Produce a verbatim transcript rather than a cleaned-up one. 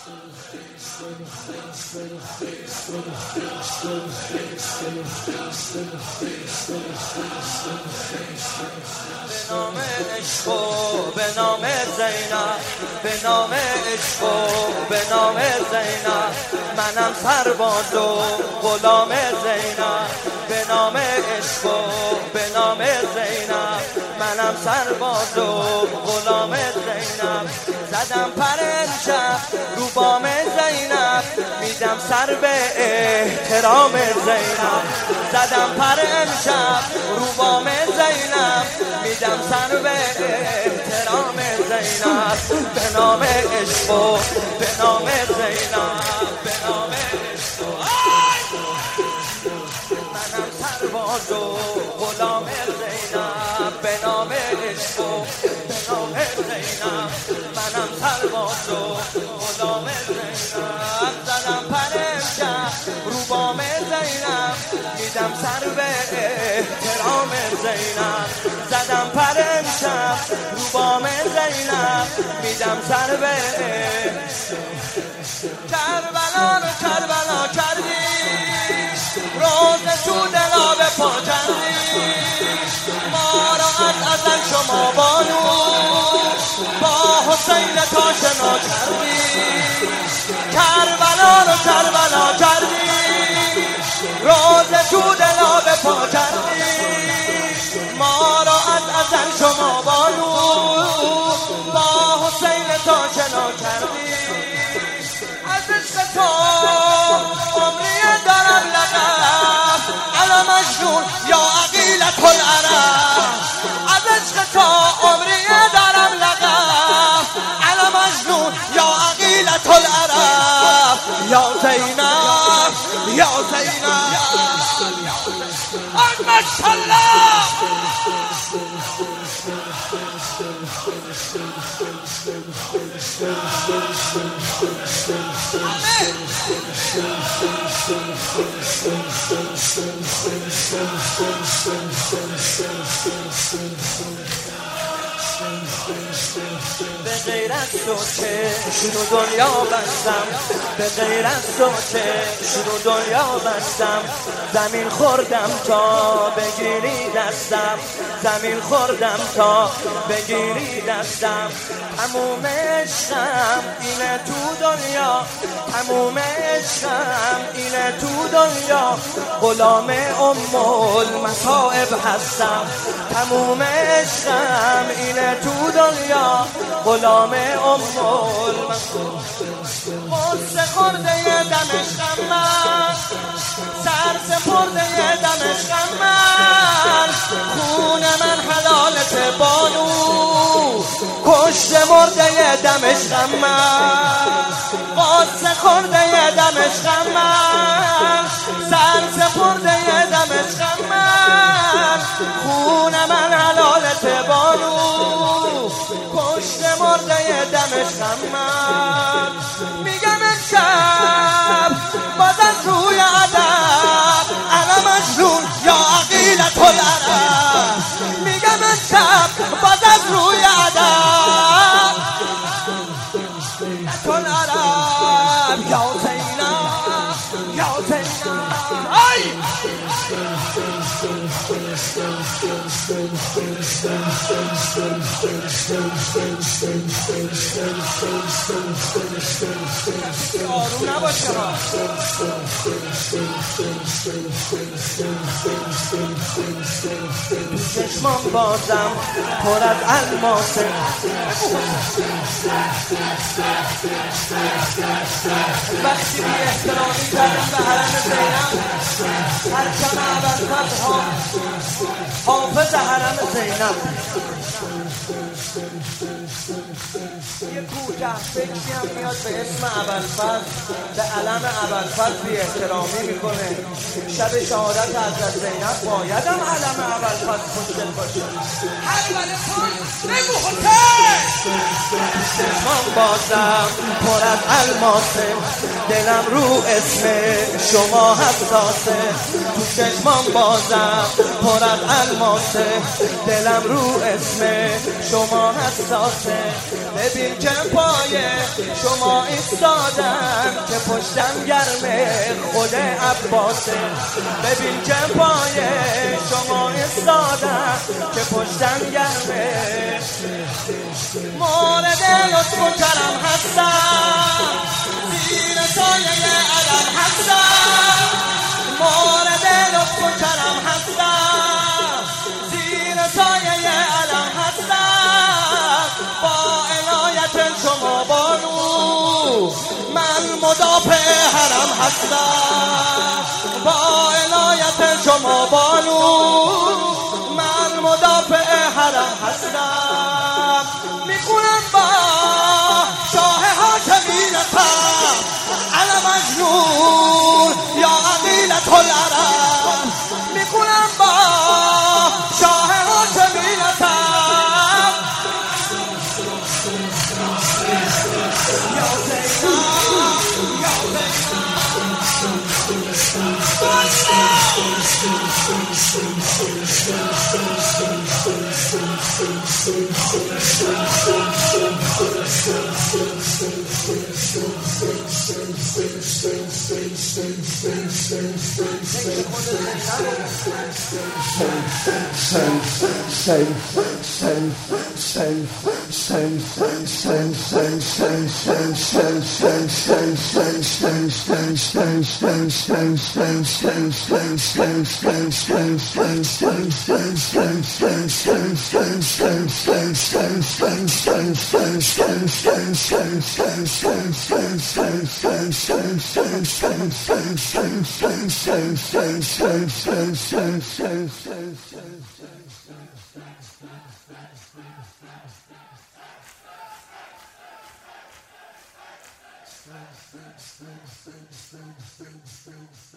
به نام عشق و به نام زینب، به نام عشق و به نام زینب، منم سرباز و غلام زینب. به نام عشق و به نام زینب، منم سرباز و غلام زینب. زدم پر امشب رو بام زینب، میدم سر به احترام زینب. زدم پر امشب رو بام زینب، میدم سر به احترام زینب. به نام عشق و به نام زینب، به نام عشق و منم سرباز و غلام زینب. به نام عشق و به نام زینب، منم سرباز و غلام زینب. زدم پر امشب رو بام زینب، میدم سر به احترام زینب. زدم پر امشب رو بام زینب، میدم سر به کربلا رو کربلا کردی، روز تو دلا به پا کردی. ما را از ازل شما بانو با حسین تا شنا کردی. کربلا رو کربلا کردی، روز تو دلا به پا کردی. ما را از ازل شما بانو با حسین تا شنا کردی. از عشق تو عمری دارم لقب، انا مجنون یا عقیلة العرب. از عشق تو عمری دارم لقب، انا مجنون یا عقیلة العرب. یا زینب یا زینب ماشاءالله. به غیر از تو چشم رو دنیا بستم، به غیر از تو چشم رو دنیا بستم. زمین خوردم تا بگیری دستم، زمین خوردم تا بگیری دستم. تموم عشقم اینه تو دنیا، تموم عشقم اینه تو دنیا. غلام ام المصائب هستم، تموم عشقم اینه تو دنیا. غلام ام المصائب. قصه خورده دمشقم من، سر سپرده دمشقم من. خون من حلالت بانو، کشت مرده دمشقم من. قصه خورده دمشقم من، سر سپرده دمشقم من. خون من حلالت بانو، کشت مرده دمشقم من. میگم امشب باز از روی ادب، انا مجنون یا عقیلة العرب. میگم امشب باز از روی ادب، العرب. یا زینب یا زینب ای آروم نباشه ها. چشمان بازم پر از الماسه، وقتی بی احترامی کردم به حرم زینب، پرچم ابوالفضل ها حافظ حرم زینب. یه کوته فکری هم میاد به اسم ابوالفضل، به علم ابوالفضل بی احترامی میکنه. شب شهادت حضرت زینب باید هم علم ابوالفضل خوشگل باشه. هر بله بگو حسین چشمان بازم پر از الماسه، دلم رو اسم شما حساسه. تو چشمان بازم پر از الماسه، دلم رو اسم شما حساسه. ببین که پای شما ایستادم که پشتم گرمه خود عباسه. ببین که پای شما ایستادم که پشتم گرمه مورد لطف و کرم هستم، زیر سایه علم هستم. مورد لطف و کرم هستم، زیر سایه علم هستم. با عنایت شما بانو من مدافع حرم هستم. با عنایت شما بانو من مدافع حرم هستم. میخونم با شاه حاکمینتم علم مجنون یا عقیلت العرب. میخونم با شاه حاکمینتم یا زینب یا Thank you.